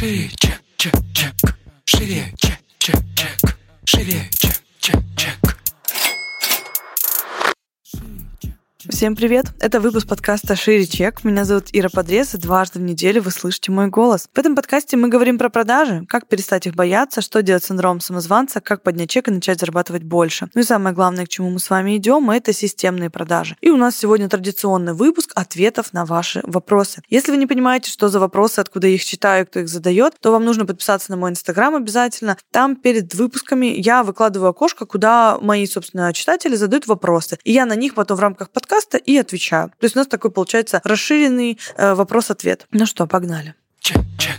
Шире, чек, чек, чек. Шире, чек, чек, чек. Шире, чек, чек, чек. Всем привет! Это выпуск подкаста «Шире чек». Меня зовут Ира Подрез, и дважды в неделю вы слышите мой голос. В этом подкасте мы говорим про продажи, как перестать их бояться, что делать с синдромом самозванца, как поднять чек и начать зарабатывать больше. Ну и самое главное, к чему мы с вами идем, это системные продажи. И у нас сегодня традиционный выпуск ответов на ваши вопросы. Если вы не понимаете, что за вопросы, откуда я их читаю, кто их задает, то вам нужно подписаться на мой инстаграм обязательно. Там перед выпусками я выкладываю окошко, куда мои, собственно, читатели задают вопросы. И я на них потом в рамках подкаста и отвечаю. То есть у нас такой получается расширенный вопрос-ответ. Ну что, погнали. Чек-чек.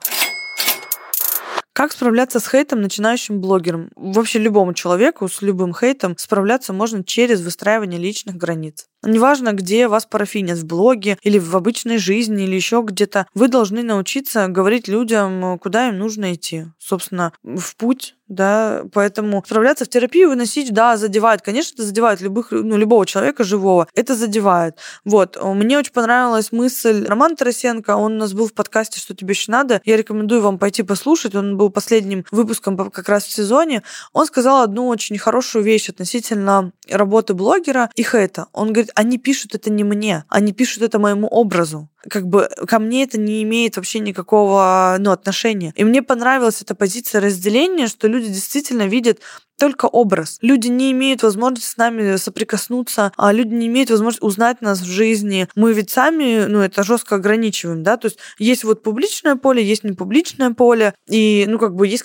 Как справляться с хейтом начинающим блогерам? Вообще любому человеку с любым хейтом справляться можно через выстраивание личных границ. Неважно, где вас парафинят, в блоге или в обычной жизни, или еще где-то, вы должны научиться говорить людям, куда им нужно идти. Собственно, в путь, да, поэтому справляться в терапию, выносить, да, задевает. Конечно, это задевает любого человека живого. Это задевает. Вот. Мне очень понравилась мысль Романа Тарасенко. Он у нас был в подкасте «Что тебе еще надо?». Я рекомендую вам пойти послушать. Он был последним выпуском как раз в сезоне. Он сказал одну очень хорошую вещь относительно работы блогера и хейта. Он говорит, они пишут это не мне, они пишут это моему образу. Как бы ко мне это не имеет вообще никакого отношения. И мне понравилась эта позиция разделения, что люди действительно видят только образ. Люди не имеют возможности с нами соприкоснуться, а люди не имеют возможности узнать нас в жизни. Мы ведь сами, это жестко ограничиваем, да, то есть вот публичное поле, есть непубличное поле, и, есть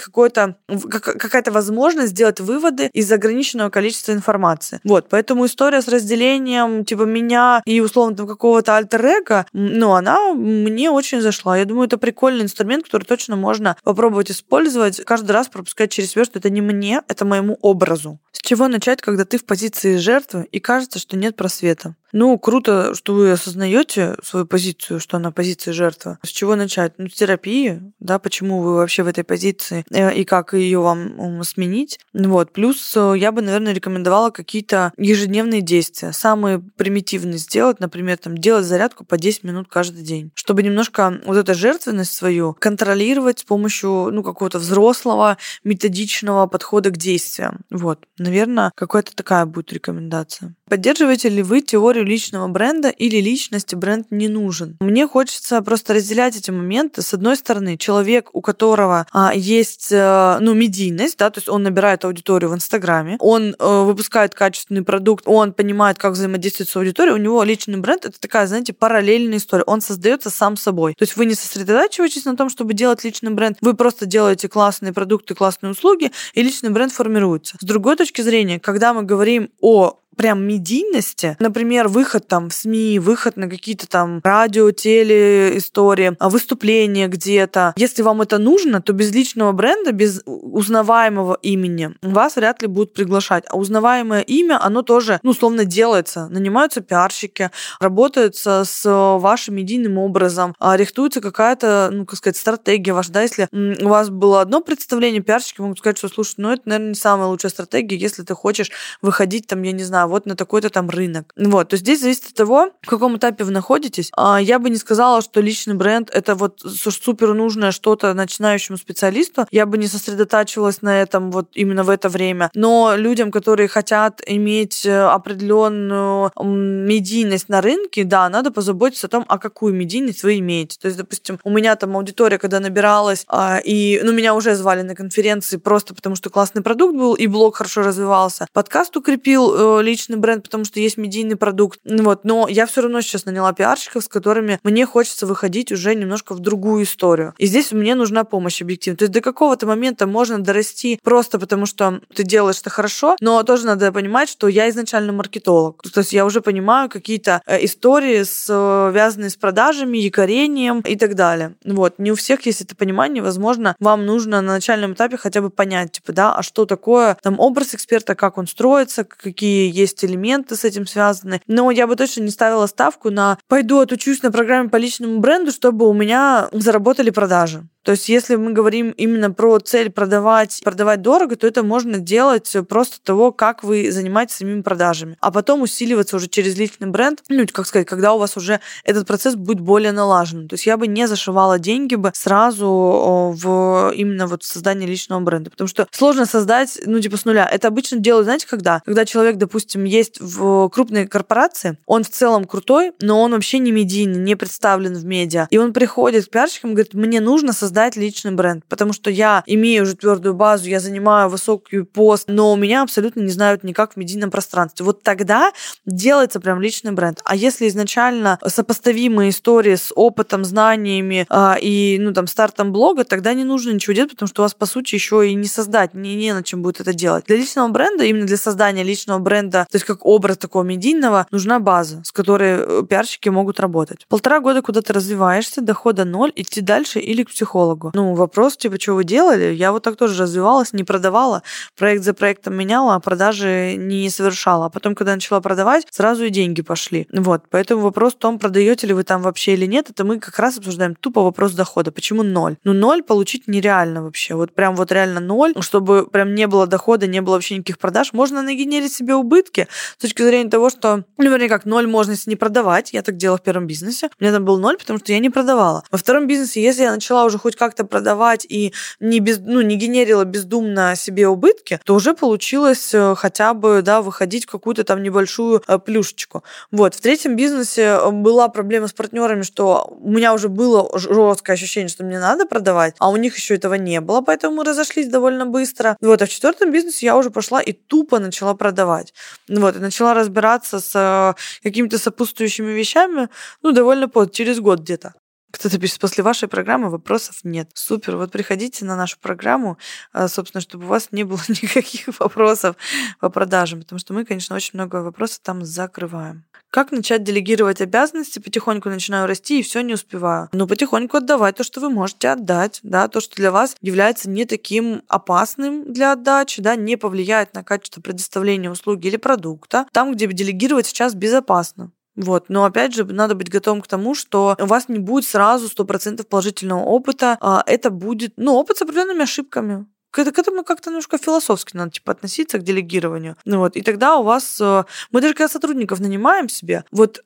какая-то возможность сделать выводы из ограниченного количества информации. Вот, поэтому история с разделением, меня и, условно, какого-то альтер-эго, она мне очень зашла. Я думаю, это прикольный инструмент, который точно можно попробовать использовать, каждый раз пропускать через себя, что это не мне, это моему образу. С чего начать, когда ты в позиции жертвы и кажется, что нет просвета? Круто, что вы осознаете свою позицию, что она позиция жертвы. С чего начать? С терапии, да, почему вы вообще в этой позиции и как ее вам сменить. Плюс я бы, наверное, рекомендовала какие-то ежедневные действия. Самые примитивные сделать, например, делать зарядку по 10 минут каждый день, чтобы немножко вот эту жертвенность свою контролировать с помощью, какого-то взрослого, методичного подхода к действиям. Наверное, какая-то такая будет рекомендация. Поддерживаете ли вы теорию личного бренда или личности бренд не нужен? Мне хочется просто разделять эти моменты. С одной стороны, человек, у которого есть медийность, да, то есть он набирает аудиторию в Инстаграме, он выпускает качественный продукт, он понимает, как взаимодействовать с аудиторией, у него личный бренд — это такая, параллельная история. Он создается сам собой. То есть вы не сосредотачиваетесь на том, чтобы делать личный бренд, вы просто делаете классные продукты, классные услуги, и личный бренд формируется. С другой точки зрения, когда мы говорим о прям медийности, например, выход в СМИ, выход на какие-то радио, теле истории, выступления где-то. Если вам это нужно, то без личного бренда, без узнаваемого имени вас вряд ли будут приглашать. А узнаваемое имя, оно тоже, условно, делается. Нанимаются пиарщики, работают с вашим медийным образом, рихтуется какая-то, стратегия ваша. Да, если у вас было одно представление, пиарщики могут сказать, что, слушай, это, наверное, не самая лучшая стратегия, если ты хочешь выходить, я не знаю, на такой-то рынок. То есть здесь зависит от того, в каком этапе вы находитесь. Я бы не сказала, что личный бренд — это супер нужное что-то начинающему специалисту. Я бы не сосредотачивалась на этом именно в это время. Но людям, которые хотят иметь определенную медийность на рынке, да, надо позаботиться о том, а какую медийность вы имеете. То есть, допустим, у меня аудитория, когда набиралась, и меня уже звали на конференции просто потому, что классный продукт был, и блог хорошо развивался. Подкаст укрепил личный бренд, потому что есть медийный продукт. Но я все равно сейчас наняла пиарщиков, с которыми мне хочется выходить уже немножко в другую историю. И здесь мне нужна помощь объективно. То есть до какого-то момента можно дорасти просто потому, что ты делаешь это хорошо, но тоже надо понимать, что я изначально маркетолог. То есть я уже понимаю какие-то истории, связанные с продажами, якорением и так далее. Не у всех есть это понимание. Возможно, вам нужно на начальном этапе хотя бы понять, а что такое образ эксперта, как он строится, какие есть элементы с этим связаны. Но я бы точно не ставила ставку на «пойду отучусь на программе по личному бренду, чтобы у меня заработали продажи». То есть если мы говорим именно про цель продавать дорого, то это можно делать просто того, как вы занимаетесь самими продажами. А потом усиливаться уже через личный бренд, когда у вас уже этот процесс будет более налажен. То есть я бы не зашивала деньги бы сразу в именно вот создание личного бренда, потому что сложно создать, с нуля. Это обычно делают, знаете, когда человек, допустим, есть в крупной корпорации, он в целом крутой, но он вообще не медийный, не представлен в медиа. И он приходит к пиарщикам и говорит: мне нужно создать личный бренд, потому что я имею уже твердую базу, я занимаю высокий пост, но меня абсолютно не знают никак в медийном пространстве. Вот тогда делается прям личный бренд. А если изначально сопоставимые истории с опытом, знаниями и стартом блога, тогда не нужно ничего делать, потому что у вас, по сути, еще и не создать, не на чем будет это делать. Для личного бренда, именно для создания личного бренда, то есть как образ такого медийного, нужна база, с которой пиарщики могут работать. 1,5 года куда ты развиваешься, дохода 0, идти дальше или к психологу. Вопрос, что вы делали? Я вот так тоже развивалась, не продавала, проект за проектом меняла, а продажи не совершала. А потом, когда начала продавать, сразу и деньги пошли. Поэтому вопрос в том, продаете ли вы там вообще или нет, это мы как раз обсуждаем тупо вопрос дохода. Почему 0? 0 получить нереально вообще. Прям реально 0, чтобы прям не было дохода, не было вообще никаких продаж. Можно нагенерить себе убытки с точки зрения того, что, вернее, как 0 можно, если не продавать. Я так делала в первом бизнесе. У меня там был 0, потому что я не продавала. Во втором бизнесе, если я начала уже хоть как-то продавать и не генерила бездумно себе убытки, то уже получилось хотя бы, выходить в какую-то там небольшую плюшечку. В третьем бизнесе была проблема с партнерами, что у меня уже было жесткое ощущение, что мне надо продавать, а у них еще этого не было, поэтому мы разошлись довольно быстро. А в четвертом бизнесе я уже пошла и тупо начала продавать. И начала разбираться с какими-то сопутствующими вещами, довольно поздно, через год где-то. Кто-то пишет: после вашей программы вопросов нет. Супер, приходите на нашу программу, собственно, чтобы у вас не было никаких вопросов по продажам, потому что мы, конечно, очень много вопросов там закрываем. Как начать делегировать обязанности? Потихоньку начинаю расти и все не успеваю. Потихоньку отдавать то, что вы можете отдать, то, что для вас является не таким опасным для отдачи, не повлияет на качество предоставления услуги или продукта, там, где делегировать сейчас безопасно. Но опять же, надо быть готовым к тому, что у вас не будет сразу 100% положительного опыта, это будет, опыт с определенными ошибками. К этому как-то немножко философски надо относиться, к делегированию. И тогда у вас... Мы даже когда сотрудников нанимаем себе,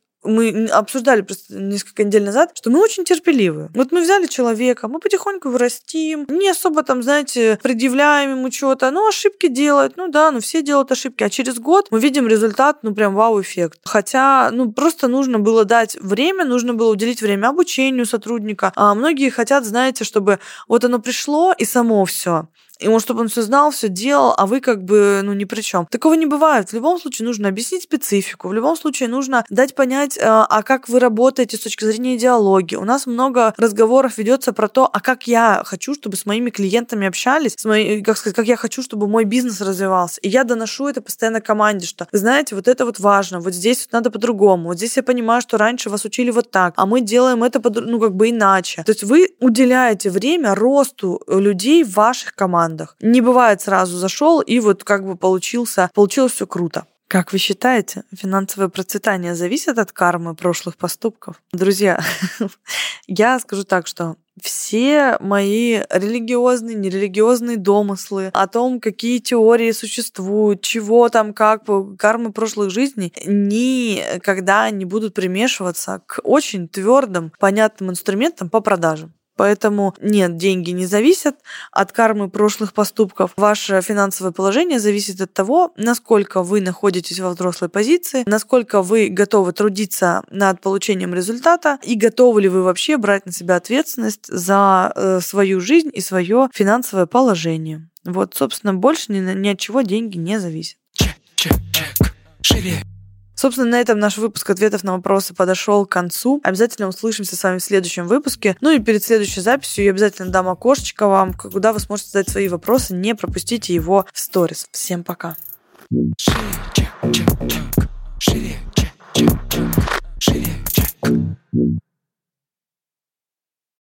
мы обсуждали просто несколько недель назад, что мы очень терпеливы. Мы взяли человека, мы потихоньку вырастим, не особо предъявляем ему что-то, ошибки делать, все делают ошибки, а через год мы видим результат, прям вау-эффект. Хотя, просто нужно было дать время, нужно было уделить время обучению сотрудника. А многие хотят, чтобы оно пришло и само все. И чтобы он все знал, все делал, а вы ни при чем. Такого не бывает. В любом случае нужно объяснить специфику, в любом случае нужно дать понять, как вы работаете с точки зрения идеологии. У нас много разговоров ведется про то, как я хочу, чтобы с моими клиентами общались, как я хочу, чтобы мой бизнес развивался. И я доношу это постоянно команде, что, вы знаете, это важно, здесь надо по-другому, здесь я понимаю, что раньше вас учили так, а мы делаем это иначе. То есть вы уделяете время росту людей в ваших командах. Не бывает сразу зашел и получилось все круто. Как вы считаете, финансовое процветание зависит от кармы прошлых поступков? Друзья, я скажу так, что все мои религиозные, нерелигиозные домыслы о том, какие теории существуют, чего как кармы прошлых жизней, никогда не будут примешиваться к очень твердым, понятным инструментам по продажам. Поэтому нет, деньги не зависят от кармы прошлых поступков. Ваше финансовое положение зависит от того, насколько вы находитесь во взрослой позиции, насколько вы готовы трудиться над получением результата и готовы ли вы вообще брать на себя ответственность за свою жизнь и свое финансовое положение. Собственно, больше ни от чего деньги не зависят. Чек, шире. Собственно, на этом наш выпуск ответов на вопросы подошел к концу. Обязательно услышимся с вами в следующем выпуске. И перед следующей записью я обязательно дам окошечко вам, куда вы сможете задать свои вопросы. Не пропустите его в сторис. Всем пока. Шире.